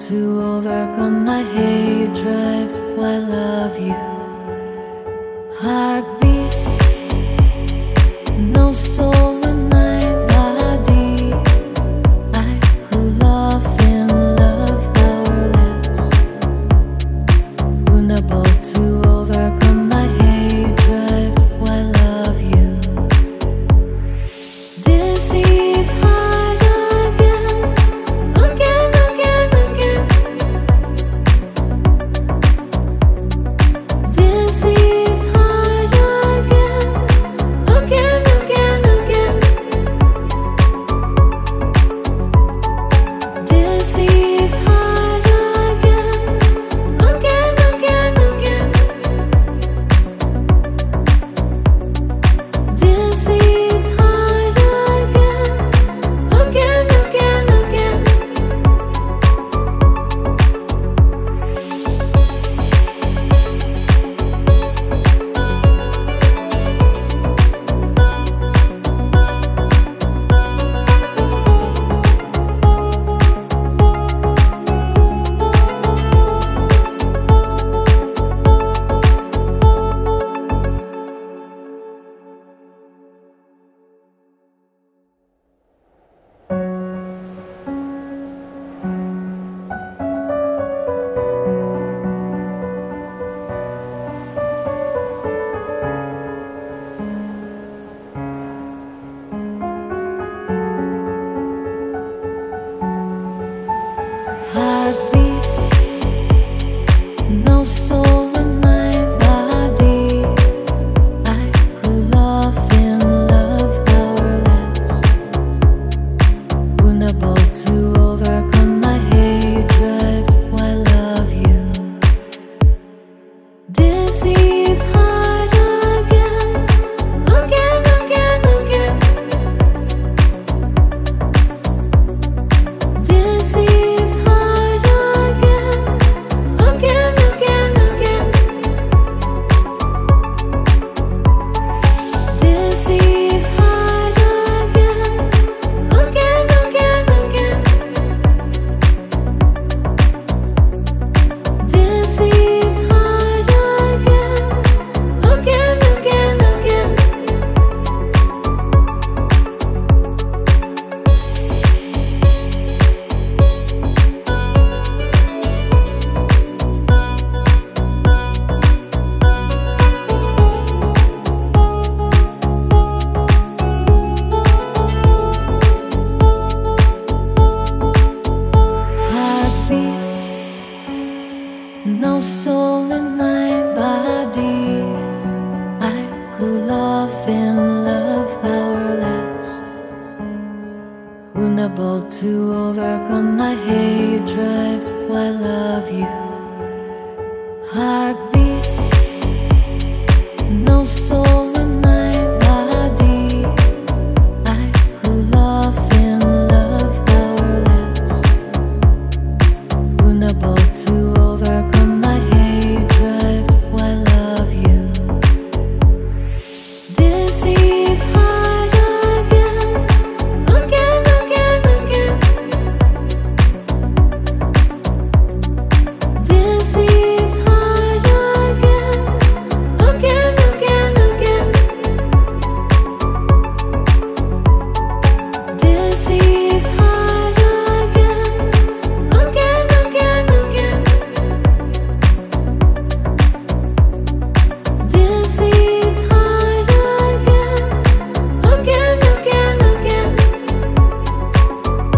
to overcome my hatred. I love you. Heartbeats, no soul in my body. I could love and love powerless, vulnerable to overcome my hatred. I love you. Deceive heart again, again, again, again. Deceive heart again, again, again, again. Deceive heart again, again, again, again. Deceive heart again, again, again, again. Heartbeats, no soul in my body. I could love and love powerless, vulnerable to overcome my hatred. I love you. Deceive heart again, again, again, again. Deceive heart again, again, again, again. Deceive heart again, again, again, again. Deceive heart again, again, again, again. Heartbeats, no soul in my body. I could love and love powerless, vulnerable to overcome my hatred. I love you. Heartbeats, no soul